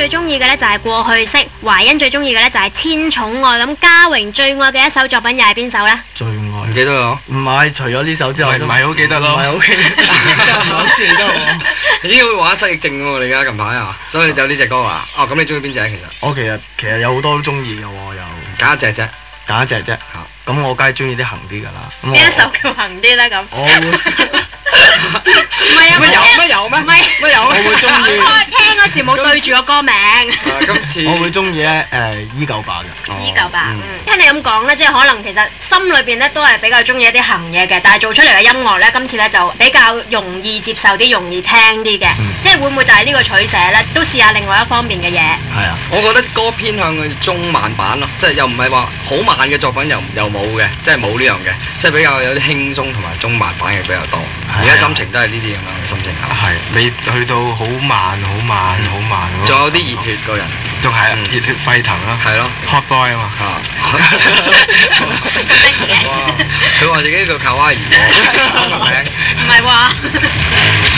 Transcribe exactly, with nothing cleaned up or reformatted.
最中意嘅咧就係過去式，懷欣最中意嘅咧就係千寵愛。咁嘉榮最愛嘅一首作品又係邊首咧？ 最愛唔記得咯。 唔係，除咗呢首之外， 唔係好記得咯。 唔係好記得，真係唔係好記得喎。 咦，會玩失憶症喎！你而家近排啊，所以你就有呢隻歌啊？哦，咁你中意邊隻其實？ 我其實其實有好多都中意嘅喎，又揀一隻啫， 揀一隻啫。咁我梗係中意啲行啲㗎啦。 邊一首叫行啲咧？咁我會唔係啊？ 乜有乜有咩？ 唔係乜有？ 我會中意。 聽嗰時冇對住個歌名。 今次我會中意咧誒依舊吧嘅。 依舊吧。聽你咁講咧，即係可能其實心裏邊咧都係比較中意一啲行嘢嘅，但係做出嚟嘅音樂咧，今次咧就比較容易接受啲，容易聽啲嘅。即係會唔會就係呢個取捨咧？都試下另外一方面嘅嘢。 係啊。 我覺得歌偏向佢中慢版咯，即係又唔係話好慢嘅作品又又冇嘅，即係冇呢樣嘅，即係比較有啲輕鬆同埋中慢版嘅比較多。而家心情都係呢啲咁樣嘅心情下。 係未去到好慢、好慢、好慢嗰個。 仲有啲熱血個人， 仲係熱血沸騰咯。 係咯 ，hot boy 啊嘛。 嚇！哇！佢話自己叫卡哇伊喎，名唔係喎。